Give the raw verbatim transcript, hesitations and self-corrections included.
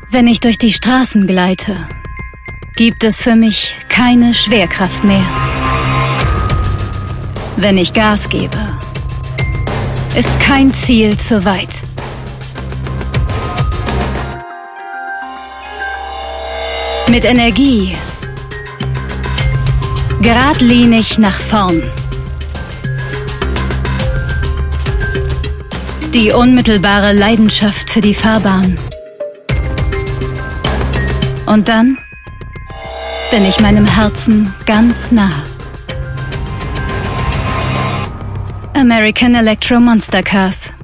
Wenn ich durch die Straßen gleite, gibt es für mich keine Schwerkraft mehr. Wenn ich Gas gebe, ist kein Ziel zu weit. Mit Energie, geradlinig nach vorn. Die unmittelbare Leidenschaft für die Fahrbahn. Und dann bin ich meinem Herzen ganz nah. American Electro Monster Cars.